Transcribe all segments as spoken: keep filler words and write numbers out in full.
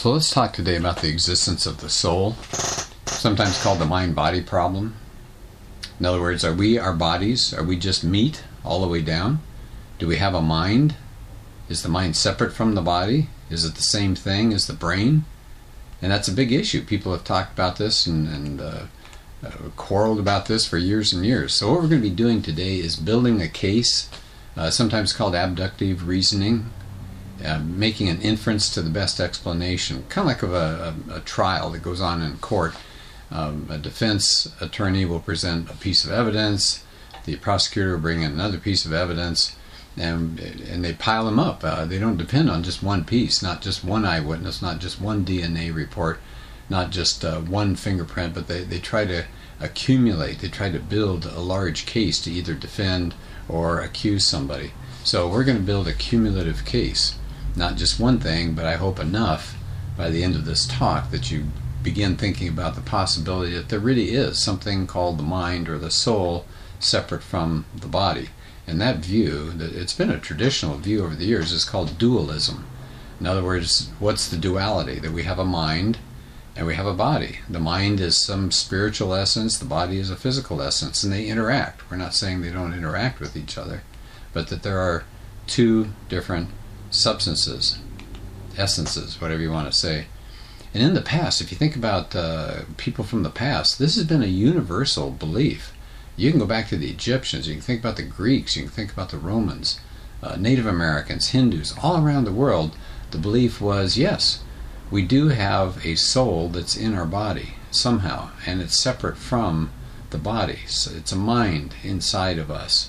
So let's talk today about the existence of the soul, sometimes called the mind-body problem. In other words, are we our bodies? Are we just meat all the way down? Do we have a mind? Is the mind separate from the body? Is it the same thing as the brain? And that's a big issue. People have talked about this and, and uh, uh, quarreled about this for years and years. So what we're going to be doing today is building a case, uh, sometimes called abductive reasoning, uh, making an inference to the best explanation, kind of like of a, a, a trial that goes on in court. Um, a defense attorney will present a piece of evidence, the prosecutor will bring in another piece of evidence, and and they pile them up. Uh, they don't depend on just one piece, not just one eyewitness, not just one D N A report, not just uh, one fingerprint, but they, they try to accumulate, they try to build a large case to either defend or accuse somebody. So we're going to build a cumulative case, not just one thing, but I hope enough by the end of this talk that you begin thinking about the possibility that there really is something called the mind or the soul separate from the body. And that view, that it's been a traditional view over the years, is called dualism. In other words, what's the duality? That we have a mind and we have a body. The mind is some spiritual essence, the body is a physical essence, and they interact. We're not saying they don't interact with each other, but that there are two different substances, essences, whatever you want to say. And in the past, if you think about uh, people from the past, this has been a universal belief. You can go back to the Egyptians, you can think about the Greeks, you can think about the Romans, uh, Native Americans, Hindus, all around the world. The belief was, yes, we do have a soul that's in our body somehow, and it's separate from the body. So it's a mind inside of us.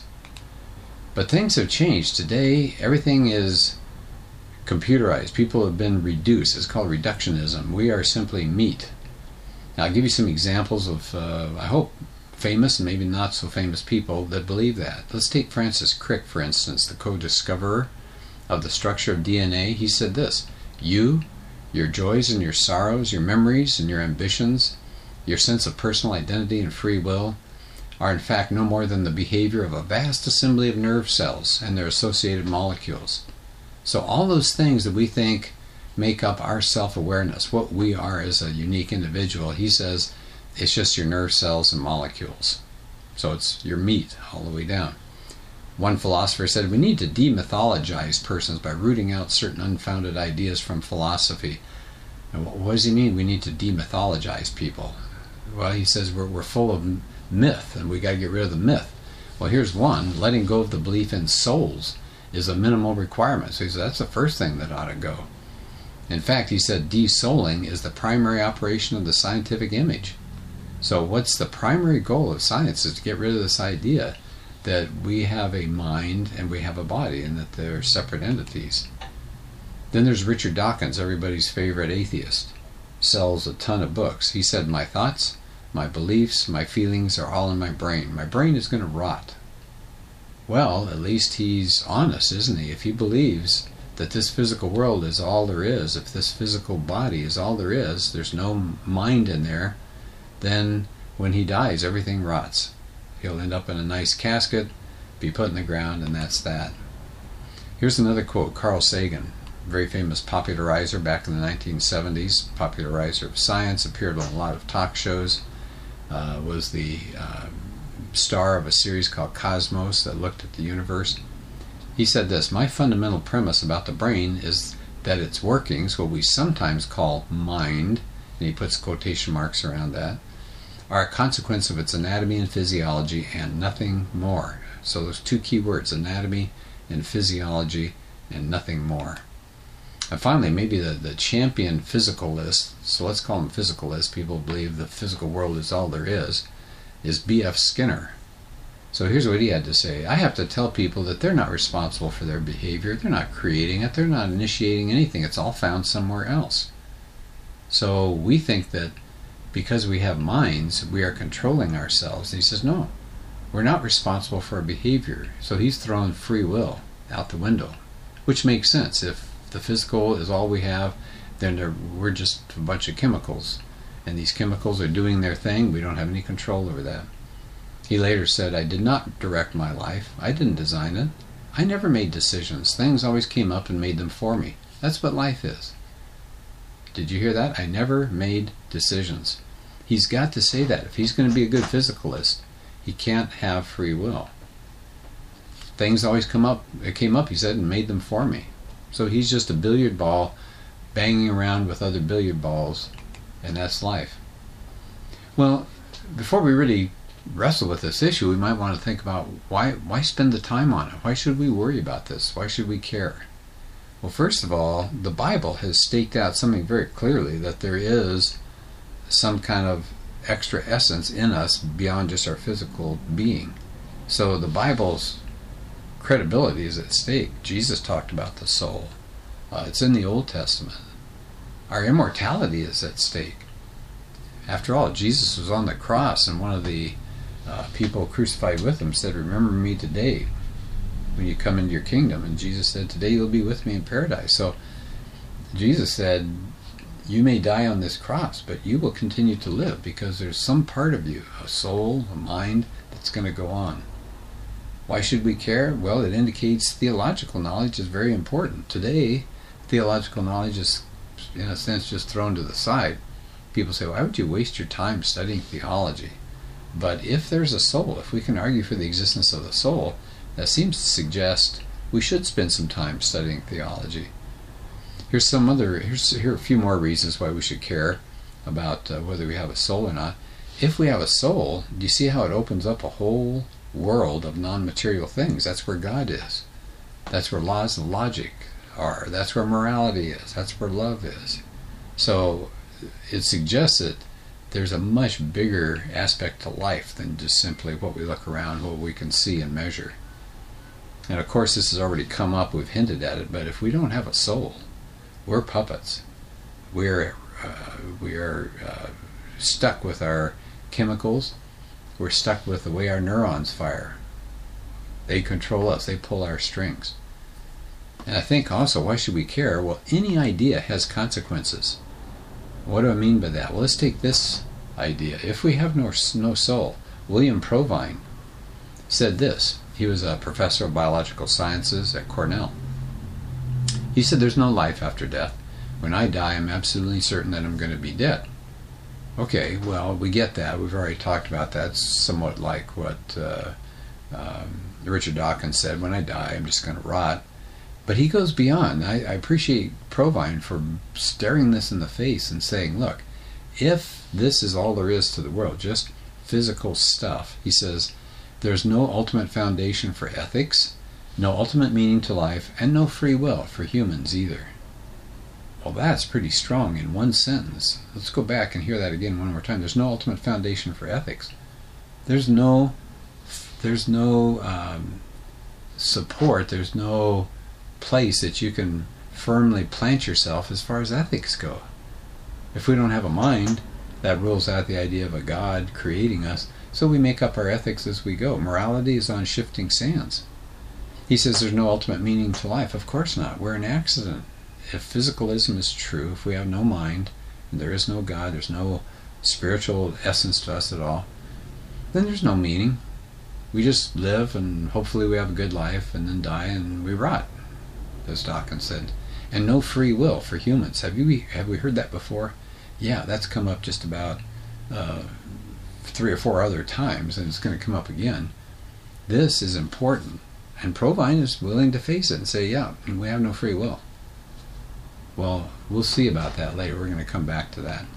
But things have changed. Today, everything is computerized. People have been reduced. It's called reductionism. We are simply meat. Now, I'll give you some examples of, uh, I hope, famous and maybe not so famous people that believe that. Let's take Francis Crick, for instance, the co-discoverer of the structure of D N A. He said this: you, your joys and your sorrows, your memories and your ambitions, your sense of personal identity and free will are in fact no more than the behavior of a vast assembly of nerve cells and their associated molecules. So all those things that we think make up our self-awareness, what we are as a unique individual, he says it's just your nerve cells and molecules. So it's your meat all the way down. One philosopher said we need to demythologize persons by rooting out certain unfounded ideas from philosophy. And what does he mean we need to demythologize people? Well, he says we're, we're full of myth and we got to get rid of the myth. Well, here's one: letting go of the belief in souls is a minimal requirement. So he said that's the first thing that ought to go. In fact, he said de-souling is the primary operation of the scientific image. So what's the primary goal of science? Is to get rid of this idea that we have a mind and we have a body and that they're separate entities. Then there's Richard Dawkins, everybody's favorite atheist. Sells a ton of books. He said, my thoughts, my beliefs, my feelings are all in my brain. My brain is going to rot. Well, at least he's honest, isn't he? If he believes that this physical world is all there is, if this physical body is all there is, there's no mind in there, then when he dies, everything rots. He'll end up in a nice casket, be put in the ground, and that's that. Here's another quote. Carl Sagan, very famous popularizer back in the nineteen seventies, popularizer of science, appeared on a lot of talk shows, uh, was the uh, star of a series called Cosmos that looked at the universe. He said this: my fundamental premise about the brain is that its workings, what we sometimes call mind, and he puts quotation marks around that, are a consequence of its anatomy and physiology and nothing more. So those two key words, anatomy and physiology and nothing more. And finally, maybe the, the champion physicalist, so let's call him physicalist, people believe the physical world is all there is, is B F Skinner. So here's what he had to say: I have to tell people that they're not responsible for their behavior, they're not creating it, they're not initiating anything, it's all found somewhere else. So we think that because we have minds, we are controlling ourselves. And he says, no, we're not responsible for our behavior. So he's thrown free will out the window, which makes sense. If the physical is all we have, then we're just a bunch of chemicals. And these chemicals are doing their thing. We don't have any control over that. He later said, I did not direct my life. I didn't design it. I never made decisions. Things always came up and made them for me. That's what life is. Did you hear that? I never made decisions. He's got to say that. If he's going to be a good physicalist, he can't have free will. Things always come up, it came up, he said, and made them for me. So he's just a billiard ball banging around with other billiard balls, and that's life. Well, before we really wrestle with this issue, we might want to think about why why spend the time on it? Why should we worry about this? Why should we care? Well, first of all, the Bible has staked out something very clearly, that there is some kind of extra essence in us beyond just our physical being. So the Bible's credibility is at stake. Jesus talked about the soul. Uh, it's in the Old Testament. Our immortality is at stake. After all, Jesus was on the cross, and one of the uh, people crucified with him said, "Remember me today when you come into your kingdom." And Jesus said, "Today you'll be with me in paradise." So Jesus said, you may die on this cross, but you will continue to live, because there's some part of you, a soul, a mind, that's going to go on. Why should we care? Well, it indicates theological knowledge is very important. Today, theological knowledge is, in a sense, just thrown to the side. People say, why would you waste your time studying theology? But if there's a soul, if we can argue for the existence of the soul, that seems to suggest we should spend some time studying theology. Here's some other, here's here are a few more reasons why we should care about uh, whether we have a soul or not. If we have a soul, do you see how it opens up a whole world of non-material things? That's where God is. That's where laws of logic are. That's where morality is. That's where love is. So it suggests that there's a much bigger aspect to life than just simply what we look around, what we can see and measure. And of course this has already come up, we've hinted at it, but if we don't have a soul, we're puppets. We're, uh, we are uh, stuck with our chemicals. We're stuck with the way our neurons fire. They control us. They pull our strings. And I think also, why should we care? Well, any idea has consequences. What do I mean by that? Well, let's take this idea. If we have no, no soul, William Provine said this. He was a professor of biological sciences at Cornell. He said, there's no life after death. When I die, I'm absolutely certain that I'm going to be dead. Okay, well, we get that. We've already talked about that. It's somewhat like what uh, um, Richard Dawkins said, when I die, I'm just going to rot. But he goes beyond. I, I appreciate Provine for staring this in the face and saying, look, if this is all there is to the world, just physical stuff, he says, there's no ultimate foundation for ethics, no ultimate meaning to life, and no free will for humans either. Well, that's pretty strong in one sentence. Let's go back and hear that again one more time. There's no ultimate foundation for ethics. There's no, there's no um, support. There's no place that you can firmly plant yourself as far as ethics go. If we don't have a mind, that rules out the idea of a God creating us, so we make up our ethics as we go. Morality is on shifting sands. He says there's no ultimate meaning to life. Of course not. We're an accident. If physicalism is true, if we have no mind, and there is no God, there's no spiritual essence to us at all, then there's no meaning. We just live, and hopefully we have a good life, and then die, and we rot, as Dawkins said. And no free will for humans. Have you have we heard that before? Yeah, that's come up just about uh, three or four other times, and it's going to come up again. This is important, and Provine is willing to face it and say, yeah, we have no free will. Well, we'll see about that later. We're going to come back to that.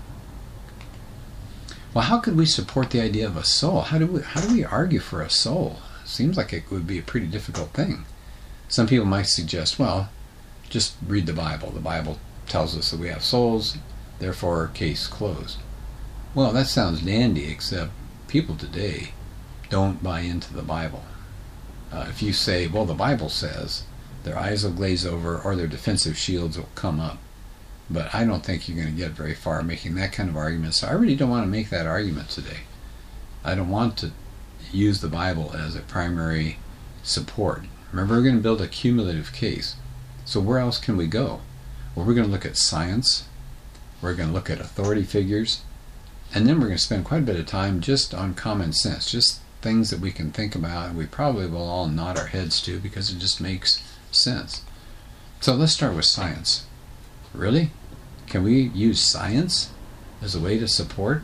Well, how could we support the idea of a soul? How do we, how do we argue for a soul? It seems like it would be a pretty difficult thing. Some people might suggest, well, just read the Bible. The Bible tells us that we have souls, therefore, case closed. Well, that sounds dandy, except people today don't buy into the Bible. Uh, if you say, well, the Bible says, their eyes will glaze over or their defensive shields will come up. But I don't think you're going to get very far making that kind of argument. So I really don't want to make that argument today. I don't want to use the Bible as a primary support. Remember, we're going to build a cumulative case. So where else can we go? Well, we're going to look at science. We're going to look at authority figures. And then we're going to spend quite a bit of time just on common sense, just things that we can think about and we probably will all nod our heads to because it just makes sense. So let's start with science. Really? Can we use science as a way to support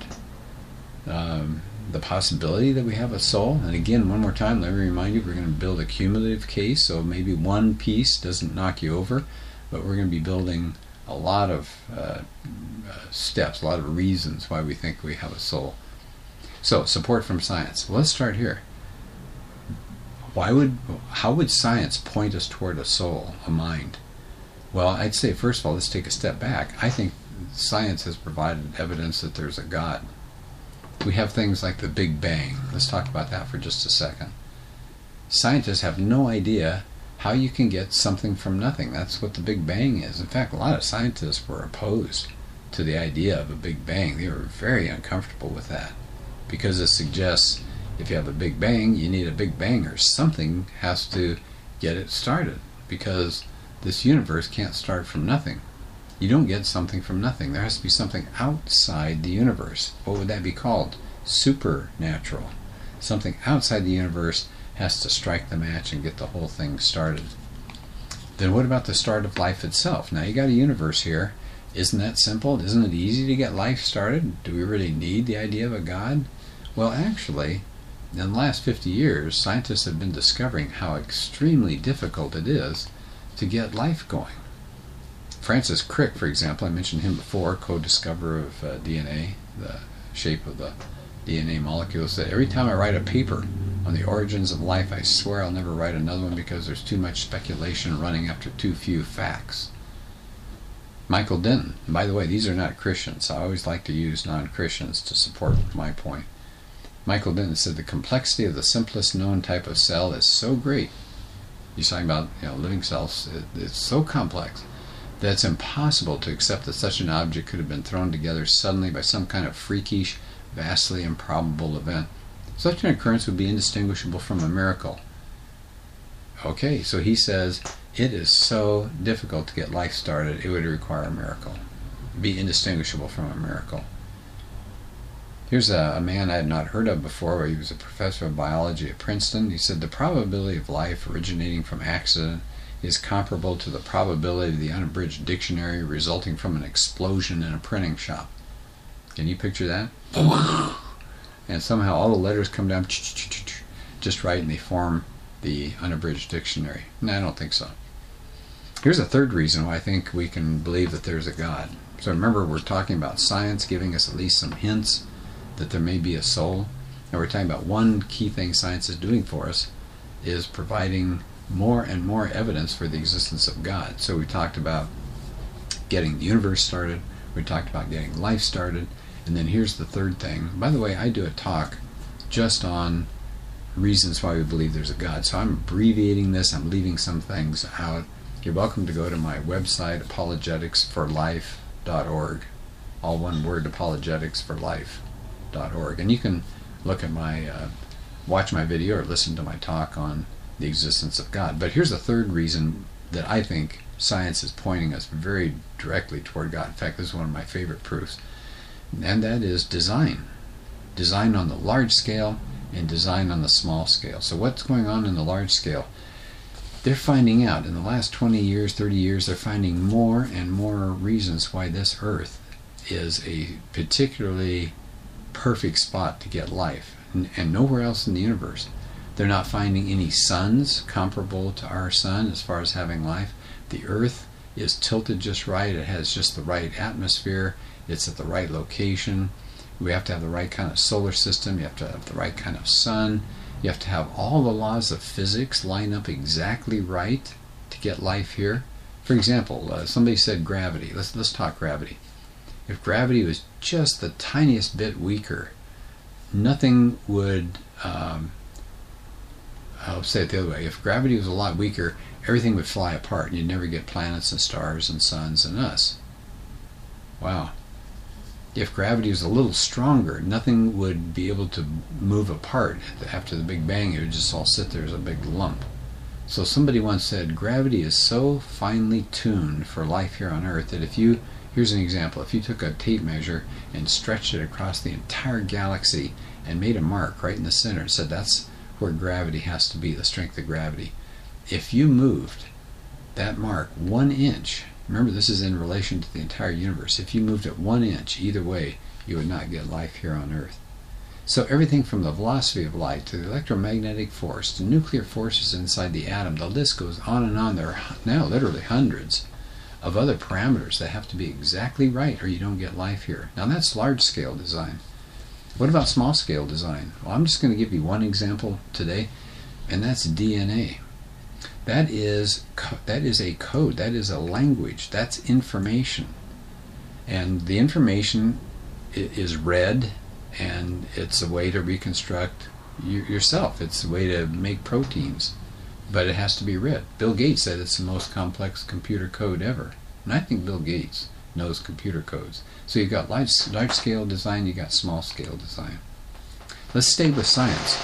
um, the possibility that we have a soul? And again, one more time, let me remind you, we're going to build a cumulative case, so maybe one piece doesn't knock you over, but we're going to be building a lot of uh, uh, steps, a lot of reasons why we think we have a soul. So, support from science. Well, let's start here. Why would, how would science point us toward a soul, a mind? Well, I'd say, first of all, let's take a step back. I think science has provided evidence that there's a God. We have things like the Big Bang. Let's talk about that for just a second. Scientists have no idea how you can get something from nothing. That's what the Big Bang is. In fact, a lot of scientists were opposed to the idea of a Big Bang. They were very uncomfortable with that because it suggests if you have a Big Bang, you need a Big Bang, or something has to get it started, because this universe can't start from nothing. You don't get something from nothing. There has to be something outside the universe. What would that be called? Supernatural. Something outside the universe has to strike the match and get the whole thing started. Then what about the start of life itself? Now you got a universe here. Isn't that simple? Isn't it easy to get life started? Do we really need the idea of a God? Well, actually, in the last fifty years, scientists have been discovering how extremely difficult it is to get life going. Francis Crick, for example, I mentioned him before, co-discoverer of uh, D N A, the shape of the D N A molecules, said every time I write a paper on the origins of life, I swear I'll never write another one because there's too much speculation running after too few facts. Michael Denton, and by the way, these are not Christians. I always like to use non-Christians to support my point. Michael Denton said the complexity of the simplest known type of cell is so great. He's talking about, you know, living cells. It, it's so complex that it's impossible to accept that such an object could have been thrown together suddenly by some kind of freakish, vastly improbable event. Such an occurrence would be indistinguishable from a miracle. Okay, so he says it is so difficult to get life started, it would require a miracle. Be indistinguishable from a miracle. Here's a, a man I had not heard of before. He was a professor of biology at Princeton. He said the probability of life originating from accident is comparable to the probability of the unabridged dictionary resulting from an explosion in a printing shop. Can you picture that? And somehow all the letters come down just right, and they form the unabridged dictionary. No, I don't think so. Here's a third reason why I think we can believe that there's a God. So remember, we're talking about science giving us at least some hints that there may be a soul. And we're talking about one key thing science is doing for us is providing more and more evidence for the existence of God. So we talked about getting the universe started. We talked about getting life started. And then here's the third thing. By the way, I do a talk just on reasons why we believe there's a God. So I'm abbreviating this. I'm leaving some things out. You're welcome to go to my website, apologetics for life dot org. All one word, apologetics for life dot org. And you can look at my, uh, watch my video or listen to my talk on the existence of God. But here's a third reason that I think science is pointing us very directly toward God. In fact, this is one of my favorite proofs. And that is design. Design on the large scale and design on the small scale. So what's going on in the large scale? They're finding out in the last twenty years, thirty years, they're finding more and more reasons why this Earth is a particularly perfect spot to get life, and, and nowhere else in the universe. They're not finding any suns comparable to our sun as far as having life. The Earth is tilted just right. It has just the right atmosphere. It's at the right location. We have to have the right kind of solar system. You have to have the right kind of sun. You have to have all the laws of physics line up exactly right to get life here. For example, uh, somebody said gravity. Let's let's talk gravity. If gravity was just the tiniest bit weaker, nothing would. Um, I'll say it the other way. If gravity was a lot weaker, everything would fly apart, and you'd never get planets and stars and suns and us. Wow. If gravity was a little stronger, nothing would be able to move apart. After the Big Bang, it would just all sit there as a big lump. So somebody once said, gravity is so finely tuned for life here on Earth that if you, here's an example, if you took a tape measure and stretched it across the entire galaxy and made a mark right in the center and said that's where gravity has to be, the strength of gravity. If you moved that mark one inch, Remember, this is in relation to the entire universe. If you moved it one inch either way, you would not get life here on Earth. So everything from the velocity of light to the electromagnetic force to nuclear forces inside the atom, the list goes on and on. There are now literally hundreds of other parameters that have to be exactly right or you don't get life here. Now that's large-scale design. What about small-scale design? Well, I'm just going to give you one example today, and that's D N A. That is, that is a code, that is a language, that's information. And the information is read, and it's a way to reconstruct yourself. It's a way to make proteins, but it has to be read. Bill Gates said it's the most complex computer code ever, and I think Bill Gates knows computer codes. So you've got large, large scale design, you've got small scale design. Let's stay with science.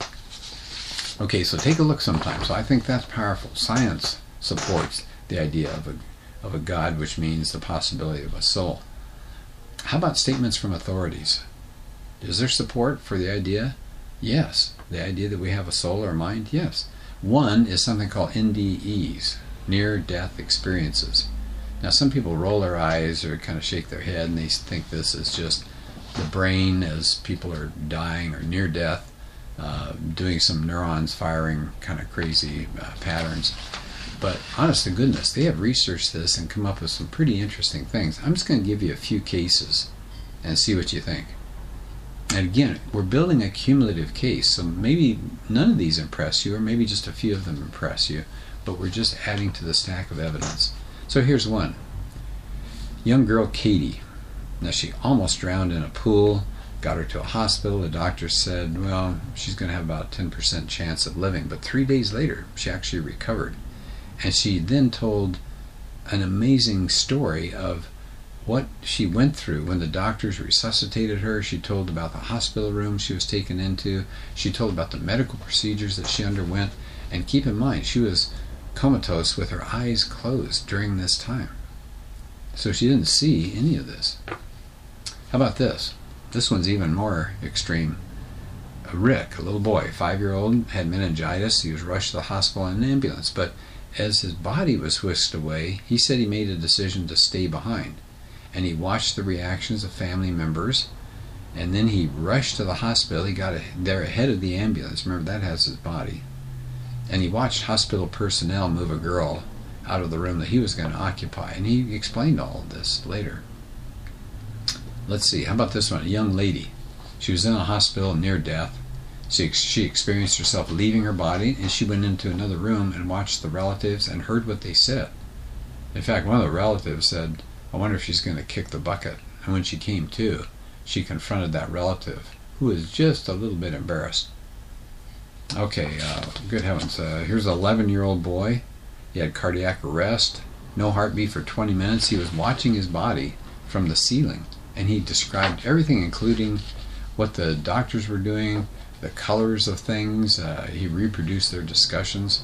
Okay, so take a look sometime. So I think that's powerful. Science supports the idea of a, of a God, which means the possibility of a soul. How about statements from authorities? Is there support for the idea? Yes. The idea that we have a soul or a mind? Yes. One is something called N D Es, near-death experiences. Now some people roll their eyes or kind of shake their head and they think this is just the brain as people are dying or near death, uh, doing some neurons firing kind of crazy uh, patterns. But honest to goodness, they have researched this and come up with some pretty interesting things. I'm just going to give you a few cases and see what you think. And again, we're building a cumulative case, so maybe none of these impress you, or maybe just a few of them impress you, but we're just adding to the stack of evidence. So here's one. Young girl Katie. Now she almost drowned in a pool, got her to a hospital. The doctor said, well, she's going to have about a ten percent chance of living. But three days later, she actually recovered. And she then told an amazing story of what she went through when the doctors resuscitated her. She told about the hospital room she was taken into. She told about the medical procedures that she underwent. And keep in mind, she was comatose with her eyes closed during this time. So she didn't see any of this. How about this? This one's even more extreme. Rick, a little boy, five-year-old, had meningitis. He was rushed to the hospital in an ambulance. But as his body was whisked away, he said he made a decision to stay behind. And he watched the reactions of family members. And then he rushed to the hospital. He got there ahead of the ambulance. Remember, that has his body. And he watched hospital personnel move a girl out of the room that he was going to occupy. And he explained all of this later. Let's see, how about this one? A young lady. She was in a hospital near death. She, she experienced herself leaving her body, and she went into another room and watched the relatives and heard what they said. In fact, one of the relatives said, I wonder if she's going to kick the bucket. And when she came to, she confronted that relative, who was just a little bit embarrassed. Okay, uh, good heavens. Uh, here's an eleven-year-old boy. He had cardiac arrest, no heartbeat for twenty minutes. He was watching his body from the ceiling, and he described everything, including what the doctors were doing, the colors of things. Uh, he reproduced their discussions.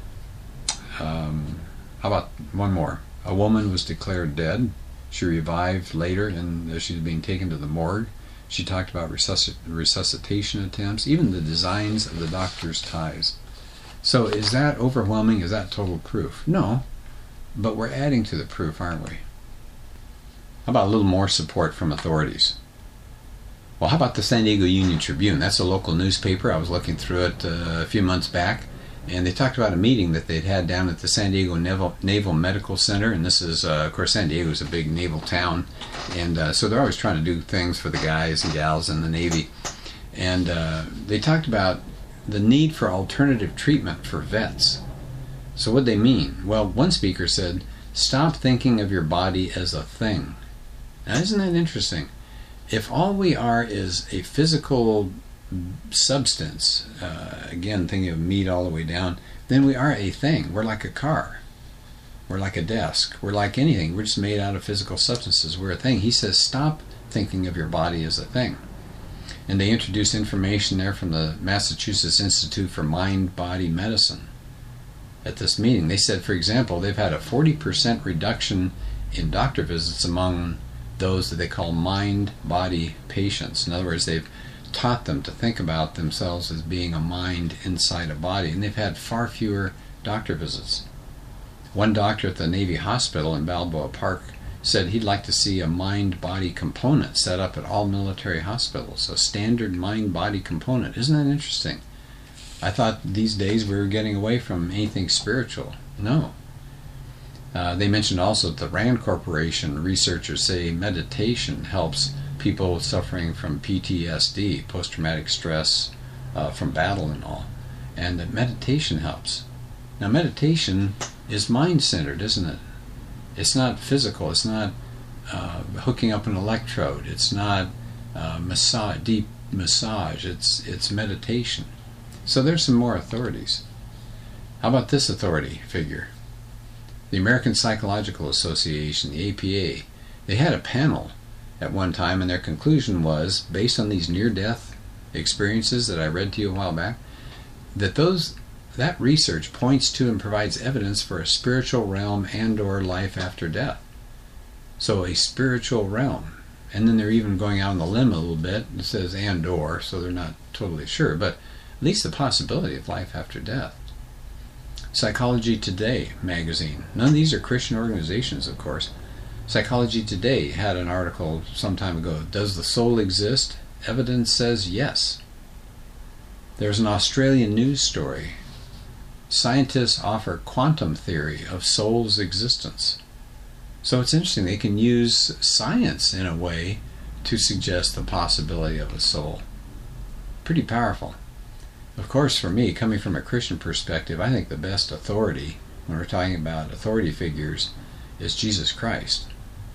Um, how about one more? A woman was declared dead. She revived later, and she was being taken to the morgue. She talked about resusc resuscitation attempts, even the designs of the doctor's ties. So is that overwhelming? Is that total proof? No, but we're adding to the proof, aren't we? How about a little more support from authorities? Well, how about the San Diego Union Tribune? That's a local newspaper. I was looking through it uh, a few months back, and they talked about a meeting that they'd had down at the San Diego Naval, Naval Medical Center. And this is, uh, of course, San Diego is a big naval town, and uh, so they're always trying to do things for the guys and gals in the Navy. And uh, they talked about the need for alternative treatment for vets. So what they mean? Well, one speaker said, stop thinking of your body as a thing. Now, isn't that interesting? If all we are is a physical substance, uh, again, thinking of meat all the way down, then we are a thing. We're like a car. We're like a desk. We're like anything. We're just made out of physical substances. We're a thing. He says, stop thinking of your body as a thing. And they introduced information there from the Massachusetts Institute for Mind-Body Medicine at this meeting. They said, for example, they've had a forty percent reduction in doctor visits among those that they call mind-body patients. In other words, they've taught them to think about themselves as being a mind inside a body, and they've had far fewer doctor visits. One doctor at the Navy Hospital in Balboa Park said he'd like to see a mind-body component set up at all military hospitals, a standard mind-body component. Isn't that interesting? I thought these days we were getting away from anything spiritual. No. Uh, they mentioned also that the RAND Corporation researchers say meditation helps people suffering from P T S D, post-traumatic stress uh, from battle and all, and that meditation helps. Now meditation is mind-centered, isn't it? It's not physical. It's not uh, hooking up an electrode. It's not uh, massage, deep massage. It's it's meditation. So there's some more authorities. How about this authority figure? The American Psychological Association, the A P A. They had a panel at one time, and their conclusion was, based on these near-death experiences that I read to you a while back, that those that research points to and provides evidence for a spiritual realm and or life after death. So a spiritual realm. And then they're even going out on the limb a little bit. It says and or, so they're not totally sure, but at least the possibility of life after death. Psychology Today magazine. None of these are Christian organizations, of course. Psychology Today had an article some time ago. Does the soul exist? Evidence says yes. There's an Australian news story. Scientists offer quantum theory of soul's existence. So it's interesting, they can use science in a way to suggest the possibility of a soul. Pretty powerful. Of course, for me, coming from a Christian perspective, I think the best authority, when we're talking about authority figures, is Jesus Christ.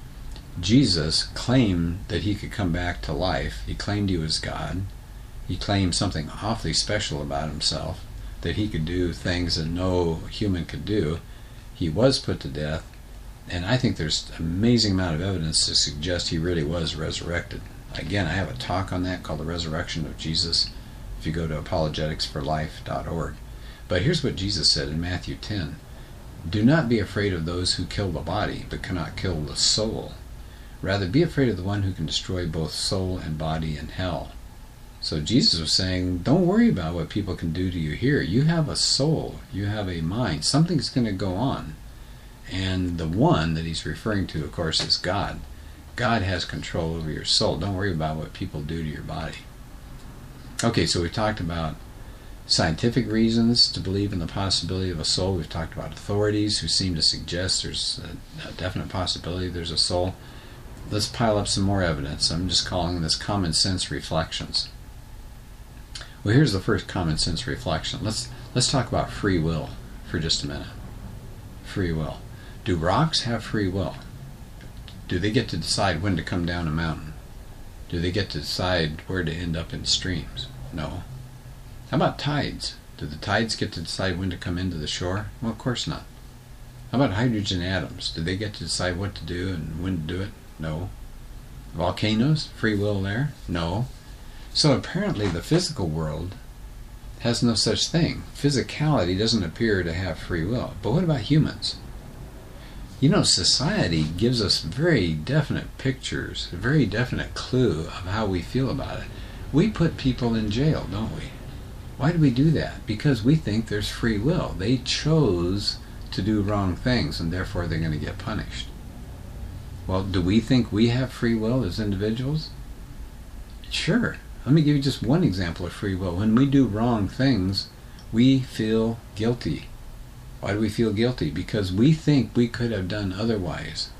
Jesus claimed that he could come back to life. He claimed he was God. He claimed something awfully special about himself, that he could do things that no human could do. He was put to death, and I think there's an amazing amount of evidence to suggest he really was resurrected. Again, I have a talk on that called The Resurrection of Jesus, if you go to apologetics for life dot org. But here's what Jesus said in Matthew ten. Do not be afraid of those who kill the body, but cannot kill the soul. Rather, be afraid of the one who can destroy both soul and body in hell. So Jesus was saying, don't worry about what people can do to you here. You have a soul. You have a mind. Something's going to go on. And the one that he's referring to, of course, is God. God has control over your soul. Don't worry about what people do to your body. Okay, so we've talked about scientific reasons to believe in the possibility of a soul. We've talked about authorities who seem to suggest there's a, a definite possibility there's a soul. Let's pile up some more evidence. I'm just calling this common sense reflections. Well, here's the first common sense reflection. Let's let's talk about free will for just a minute. Free will. Do rocks have free will? Do they get to decide when to come down a mountain? Do they get to decide where to end up in streams? No. How about tides? Do the tides get to decide when to come into the shore? Well, of course not. How about hydrogen atoms? Do they get to decide what to do and when to do it? No. Volcanoes? Free will there? No. So apparently the physical world has no such thing. Physicality doesn't appear to have free will. But what about humans? You know, society gives us very definite pictures, a very definite clue of how we feel about it. We put people in jail, don't we? Why do we do that? Because we think there's free will. They chose to do wrong things, and therefore they're going to get punished. Well, do we think we have free will as individuals? Sure. Let me give you just one example of free will. When we do wrong things, we feel guilty. Why do we feel guilty? Because we think we could have done otherwise.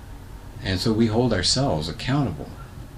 And so we hold ourselves accountable.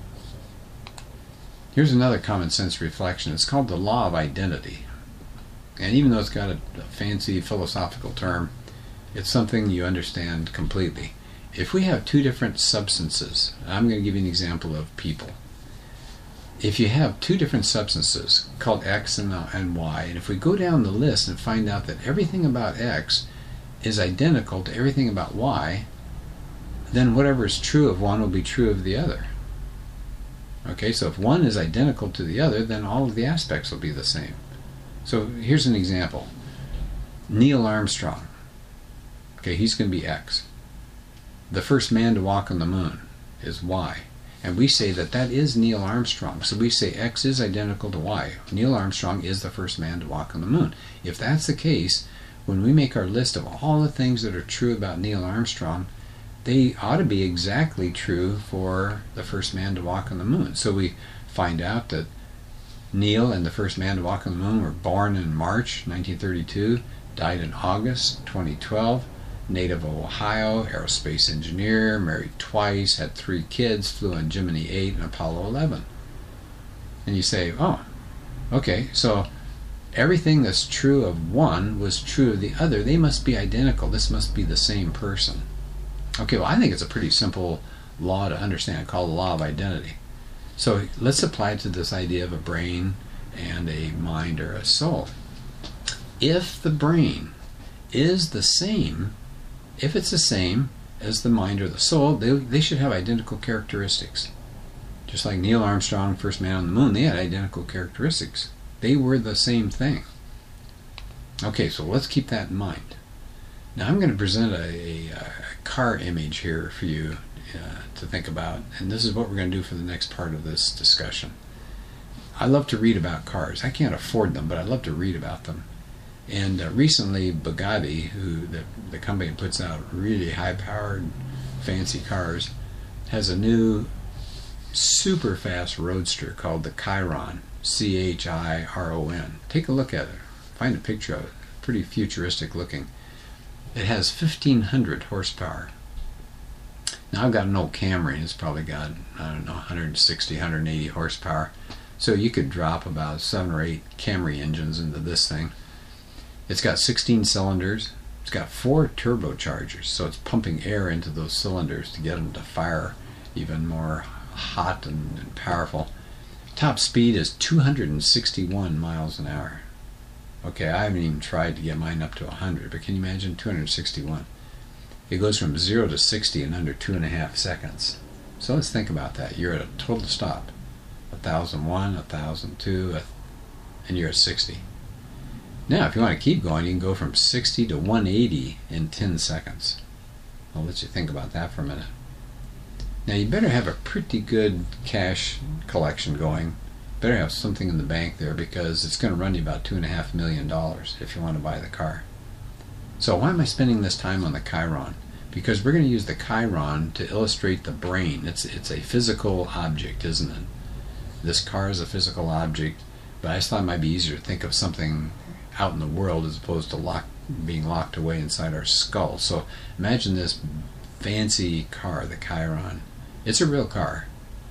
Here's another common sense reflection. It's called the law of identity. And even though it's got a, a fancy philosophical term, it's something you understand completely. If we have two different substances, I'm going to give you an example of people. If you have two different substances called X and, uh, and Y, and if we go down the list and find out that everything about X is identical to everything about Y, then whatever is true of one will be true of the other. Okay, so if one is identical to the other, then all of the aspects will be the same. So here's an example. Neil Armstrong. Okay, he's going to be X. The first man to walk on the moon is Y. And we say that that is Neil Armstrong. So we say X is identical to Y. Neil Armstrong is the first man to walk on the moon. If that's the case, when we make our list of all the things that are true about Neil Armstrong, they ought to be exactly true for the first man to walk on the moon. So we find out that Neil and the first man to walk on the moon were born in March nineteen thirty-two, died in August twenty twelve, native of Ohio, aerospace engineer, married twice, had three kids, flew on Gemini eight and Apollo eleven. And you say, oh, okay, so everything that's true of one was true of the other. They must be identical. This must be the same person. Okay, well, I think it's a pretty simple law to understand called the law of identity. So let's apply it to this idea of a brain and a mind or a soul. If the brain is the same, if it's the same as the mind or the soul, they, they should have identical characteristics. Just like Neil Armstrong, first man on the moon, they had identical characteristics. They were the same thing. Okay, so let's keep that in mind. Now I'm going to present a, a, a car image here for you uh, to think about, and this is what we're going to do for the next part of this discussion. I love to read about cars. I can't afford them, but I love to read about them. And uh, recently Bugatti, who the, the company puts out really high-powered, fancy cars, has a new super fast roadster called the Chiron, C H I R O N. Take a look at it. Find a picture of it. Pretty futuristic looking. It has fifteen hundred horsepower. Now I've got an old Camry and it's probably got, I don't know, one hundred sixty, one hundred eighty horsepower. So you could drop about seven or eight Camry engines into this thing. It's got sixteen cylinders. It's got four turbochargers, so it's pumping air into those cylinders to get them to fire even more hot and, and powerful. Top speed is two hundred sixty-one miles an hour. Okay, I haven't even tried to get mine up to one hundred, but can you imagine two hundred sixty-one? It goes from zero to sixty in under two and a half seconds. So let's think about that. You're at a total stop. one thousand one, one thousand two, and you're at sixty. Now, if you want to keep going, you can go from sixty to one eighty in ten seconds. I'll let you think about that for a minute. Now, you better have a pretty good cash collection going. Better have something in the bank there, because it's going to run you about two and a half million dollars if you want to buy the car. So why am I spending this time on the Chiron? Because we're going to use the Chiron to illustrate the brain. It's it's a physical object, isn't it? This car is a physical object, but I just thought it might be easier to think of something out in the world as opposed to lock, being locked away inside our skull. So imagine this fancy car, the Chiron. It's a real car.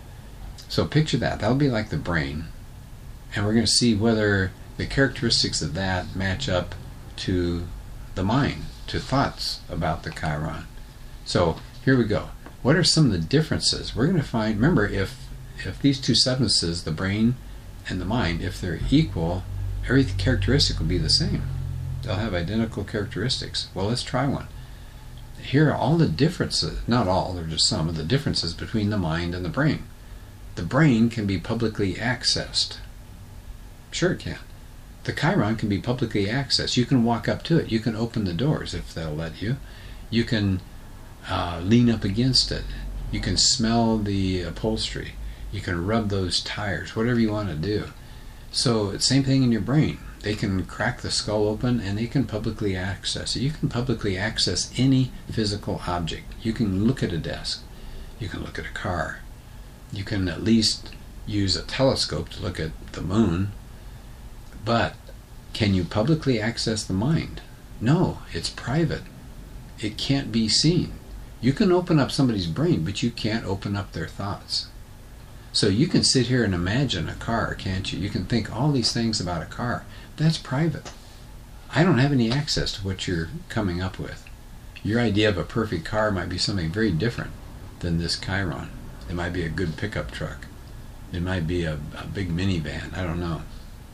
So picture that. That'll be like the brain. And we're going to see whether the characteristics of that match up to the mind, to thoughts about the Chiron. So here we go. What are some of the differences? We're going to find, remember, if, if these two substances, the brain and the mind, if they're equal, every characteristic will be the same. They'll have identical characteristics. Well, let's try one. Here are all the differences, not all, they're just some of the differences between the mind and the brain. The brain can be publicly accessed. Sure it can. The Chiron can be publicly accessed. You can walk up to it. You can open the doors if they'll let you. You can uh, lean up against it. You can smell the upholstery. You can rub those tires, whatever you want to do. So it's the same thing in your brain. They can crack the skull open and they can publicly access it. You can publicly access any physical object. You can look at a desk. You can look at a car. You can at least use a telescope to look at the moon. But can you publicly access the mind? No, it's private. It can't be seen. You can open up somebody's brain, but you can't open up their thoughts. So you can sit here and imagine a car, can't you? You can think all these things about a car. That's private. I don't have any access to what you're coming up with. Your idea of a perfect car might be something very different than this Chiron. It might be a good pickup truck. It might be a, a big minivan. I don't know.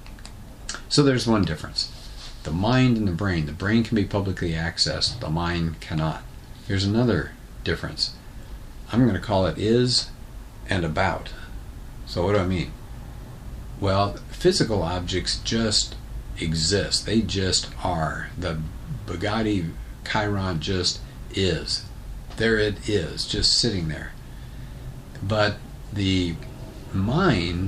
So there's one difference. The mind and the brain. The brain can be publicly accessed. The mind cannot. Here's another difference. I'm going to call it is and about. So what do I mean? Well, physical objects just exist. They just are. The Bugatti Chiron just is. There it is, just sitting there. But the mind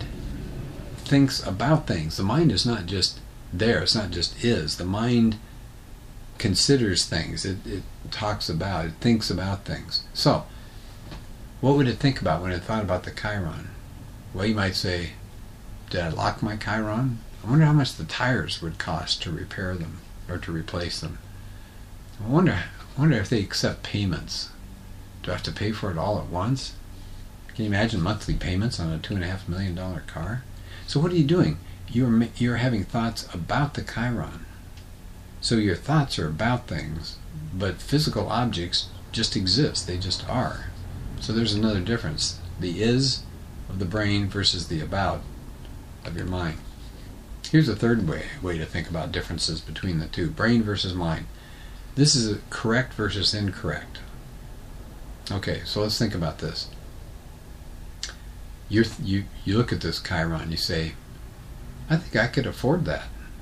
thinks about things. The mind is not just there. It's not just is. The mind considers things. It, it talks about, it thinks about things. So, what would it think about when it thought about the Chiron? Well, you might say, did I lock my Chiron? I wonder how much the tires would cost to repair them or to replace them. I wonder, I wonder if they accept payments. Do I have to pay for it all at once? Can you imagine monthly payments on a two and a half million dollar car? So what are you doing? You're you're having thoughts about the Chiron. So your thoughts are about things, but physical objects just exist. They just are. So there's another difference. The is of the brain versus the about of your mind. Here's a third way way to think about differences between the two. Brain versus mind. This is a correct versus incorrect. Okay, so let's think about this. You're, you you look at this Chiron, you say, I think I could afford that.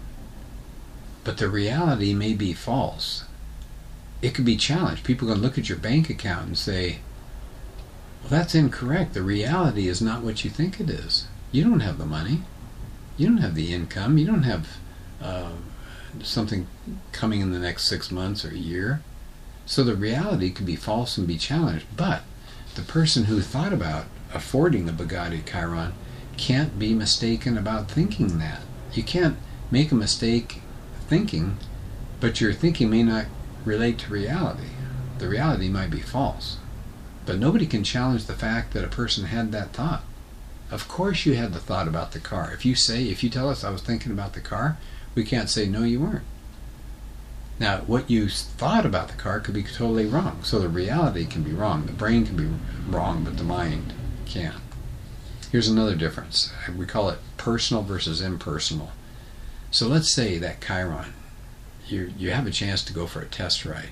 But the reality may be false. It could be challenged. People can look at your bank account and say, well, that's incorrect. The reality is not what you think it is. You don't have the money. You don't have the income. You don't have uh, something coming in the next six months or a year. So the reality could be false and be challenged. But the person who thought about affording the Bugatti Chiron can't be mistaken about thinking that. You can't make a mistake thinking, but your thinking may not relate to reality. The reality might be false. But nobody can challenge the fact that a person had that thought. Of course you had the thought about the car. If you say, if you tell us I was thinking about the car, we can't say no, you weren't. Now, what you thought about the car could be totally wrong. So the reality can be wrong. The brain can be wrong, but the mind can't. Here's another difference. We call it personal versus impersonal. So let's say that Chiron, you you have a chance to go for a test ride.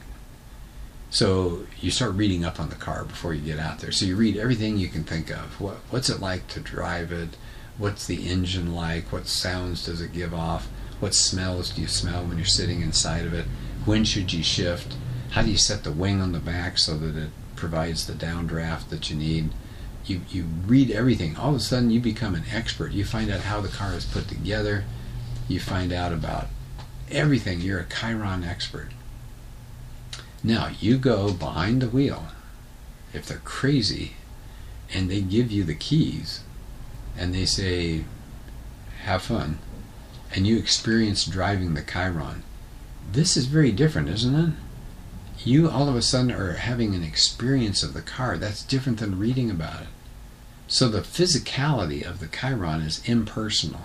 So you start reading up on the car before you get out there. So you read everything you can think of. What what's it like to drive it? What's the engine like? What sounds does it give off? What smells do you smell when you're sitting inside of it? When should you shift? How do you set the wing on the back so that it provides the downdraft that you need? You you read everything. All of a sudden you become an expert. You find out how the car is put together. You find out about everything. You're a Chiron expert. Now you go behind the wheel, if they're crazy, and they give you the keys and they say, have fun, and you experience driving the Chiron. This is very different, isn't it? You all of a sudden are having an experience of the car. That's different than reading about it. So the physicality of the Chiron is impersonal.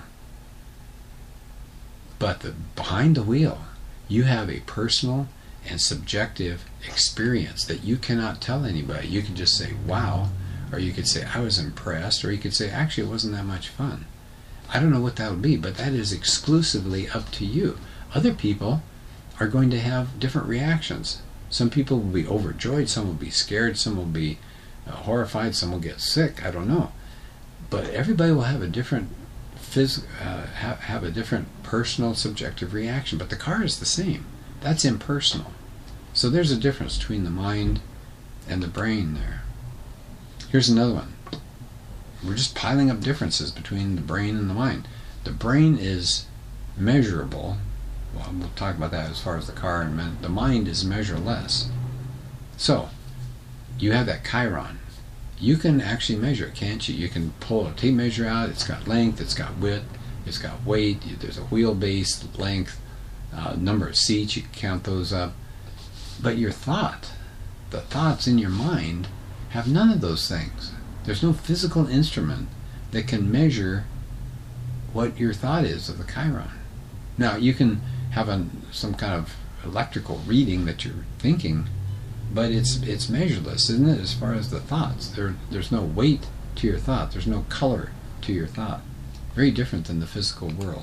But the, behind the wheel, you have a personal and subjective experience that you cannot tell anybody. You can just say, wow, or you could say, I was impressed, or you could say, actually, it wasn't that much fun. I don't know what that would be, but that is exclusively up to you. Other people are going to have different reactions. Some people will be overjoyed, some will be scared, some will be uh, horrified, some will get sick, I don't know. But everybody will have a different phys- uh, ha- have a different personal, subjective reaction. But the car is the same. That's impersonal. So there's a difference between the mind and the brain there. Here's another one. We're just piling up differences between the brain and the mind. The brain is measurable. Well, we'll talk about that as far as the car and men. The mind is measureless. So, you have that Chiron. You can actually measure it, can't you? You can pull a tape measure out. It's got length, it's got width, it's got weight. There's a wheelbase, length, uh, number of seats. You can count those up. But your thought, the thoughts in your mind, have none of those things. There's no physical instrument that can measure what your thought is of the Chiron. Now, you can have a, some kind of electrical reading that you're thinking, but it's it's measureless, isn't it, as far as the thoughts? There, there's no weight to your thought. There's no color to your thought. Very different than the physical world.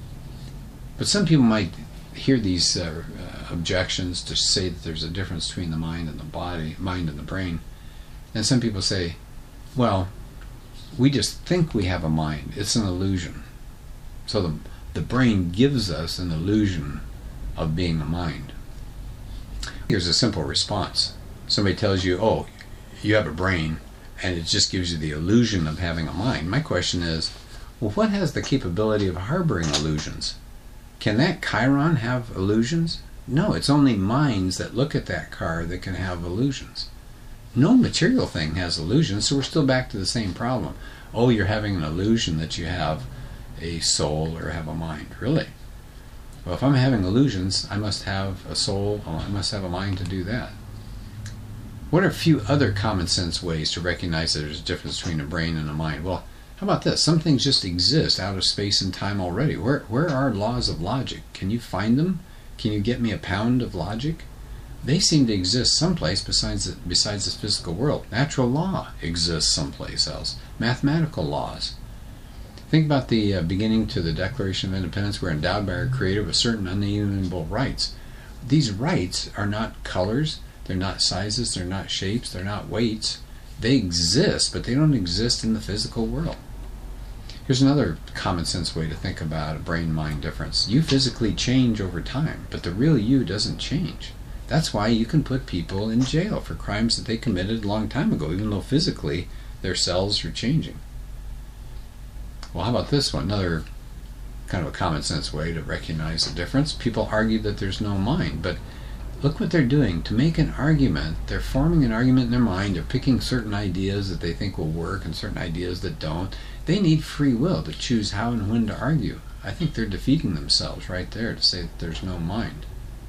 But some people might hear these uh, uh, objections to say that there's a difference between the mind and the body, mind and the brain. And some people say, well, we just think we have a mind. It's an illusion. So the, the brain gives us an illusion of being a mind. Here's a simple response. Somebody tells you, oh, you have a brain, and it just gives you the illusion of having a mind. My question is, well, what has the capability of harboring illusions? Can that Chiron have illusions? No, it's only minds that look at that car that can have illusions. No material thing has illusions, so we're still back to the same problem. Oh, you're having an illusion that you have a soul or have a mind. Really? Well, if I'm having illusions, I must have a soul, I must have a mind to do that. What are a few other common sense ways to recognize that there's a difference between a brain and a mind? Well, how about this? Some things just exist out of space and time already. Where, where are laws of logic? Can you find them? Can you get me a pound of logic? They seem to exist someplace besides the, besides this physical world. Natural law exists someplace else. Mathematical laws. Think about the uh, beginning to the Declaration of Independence. We're endowed by our Creator with certain unalienable rights. These rights are not colors, they're not sizes, they're not shapes, they're not weights. They exist, but they don't exist in the physical world. Here's another common sense way to think about a brain-mind difference. You physically change over time, but the real you doesn't change. That's why you can put people in jail for crimes that they committed a long time ago, even though physically their cells are changing. Well, how about this one? Another kind of a common sense way to recognize the difference. People argue that there's no mind, but look what they're doing. To make an argument, they're forming an argument in their mind. They're picking certain ideas that they think will work and certain ideas that don't. They need free will to choose how and when to argue. I think they're defeating themselves right there to say that there's no mind.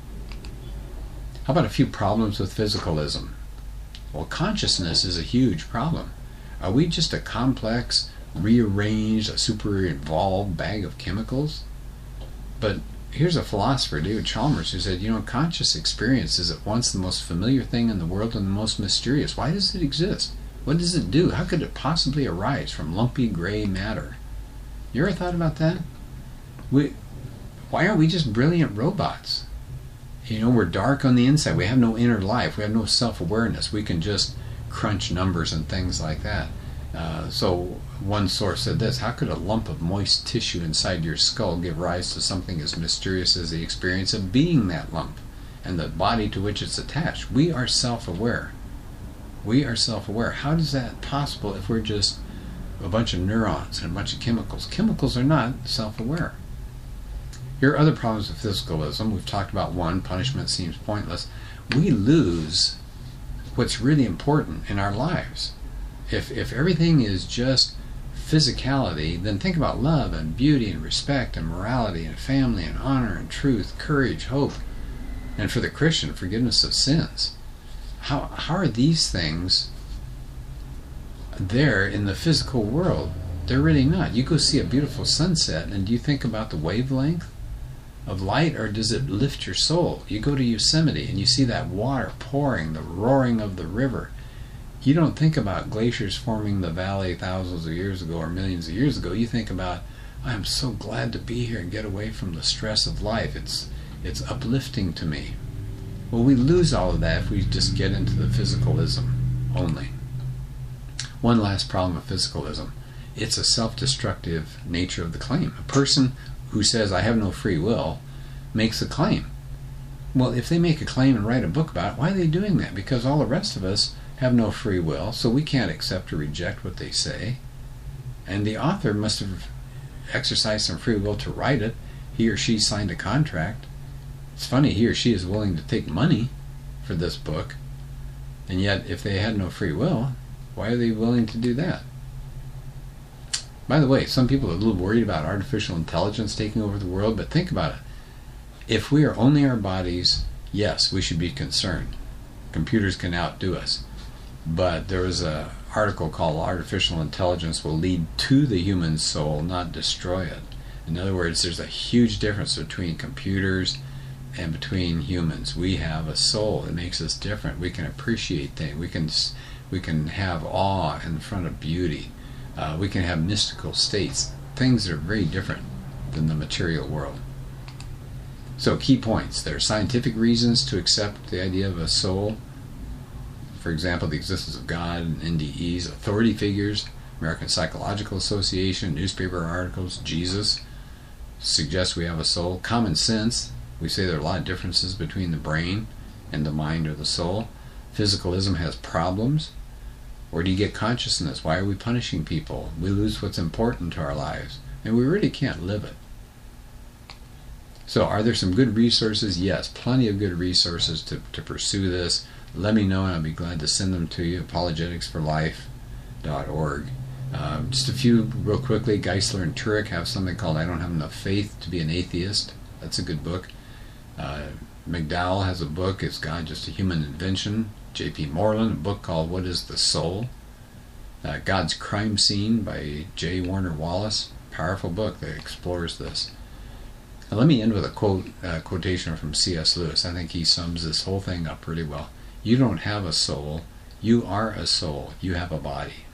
How about a few problems with physicalism? Well, consciousness is a huge problem. Are we just a complex, rearranged, a super involved bag of chemicals? But here's a philosopher, David Chalmers, who said, you know, conscious experience is at once the most familiar thing in the world and the most mysterious. Why does it exist? What does it do? How could it possibly arise from lumpy gray matter? You ever thought about that? We, why aren't we just brilliant robots? You know, we're dark on the inside. We have no inner life. We have no self-awareness. We can just crunch numbers and things like that. Uh, so one source said this: how could a lump of moist tissue inside your skull give rise to something as mysterious as the experience of being that lump and the body to which it's attached? We are self-aware. We are self-aware. How is that possible if we're just a bunch of neurons and a bunch of chemicals? Chemicals are not self-aware. Here are other problems with physicalism. We've talked about one, punishment seems pointless. We lose what's really important in our lives. If, if everything is just physicality, then think about love and beauty and respect and morality and family and honor and truth, courage, hope, and for the Christian, forgiveness of sins. How, how are these things there in the physical world? They're really not. You go see a beautiful sunset, and do you think about the wavelength of light, or does it lift your soul? You go to Yosemite and you see that water pouring, the roaring of the river. You don't think about glaciers forming the valley thousands of years ago or millions of years ago. You think about, I'm so glad to be here and get away from the stress of life. It's, it's uplifting to me. Well, we lose all of that if we just get into the physicalism only. One last problem with physicalism. It's a self-destructive nature of the claim. A person who says, I have no free will, makes a claim. Well, if they make a claim and write a book about it, why are they doing that? Because all the rest of us have no free will, so we can't accept or reject what they say. And the author must have exercised some free will to write it. He or she signed a contract. It's funny, he or she is willing to take money for this book, and yet if they had no free will, why are they willing to do that? By the way, some people are a little worried about artificial intelligence taking over the world, but think about it. If we are only our bodies, yes, we should be concerned. Computers can outdo us. But there was an article called Artificial Intelligence Will Lead to the Human Soul, Not Destroy It. In other words, there's a huge difference between computers and between humans. We have a soul. It makes us different. We can appreciate things. We can, we can have awe in front of beauty. Uh, we can have mystical states, things that are very different than the material world. So key points. There are scientific reasons to accept the idea of a soul. For example, the existence of God and N D Es, authority figures, American Psychological Association, newspaper articles, Jesus suggests we have a soul. Common sense. We say there are a lot of differences between the brain and the mind or the soul. Physicalism has problems. Where do you get consciousness? Why are we punishing people? We lose what's important to our lives, and we really can't live it. So are there some good resources? Yes, plenty of good resources to, to pursue this. Let me know and I'll be glad to send them to you. apologetics for life dot org. Um, just a few real quickly. Geisler and Turek have something called I Don't Have Enough Faith to Be an Atheist. That's a good book. Uh, McDowell has a book, Is God Just a Human Invention? J P Moreland, a book called What is the Soul? Uh, God's Crime Scene by J. Warner Wallace. Powerful book that explores this. And let me end with a quote, uh, quotation from C S Lewis. I think he sums this whole thing up pretty well. You don't have a soul. You are a soul. You have a body.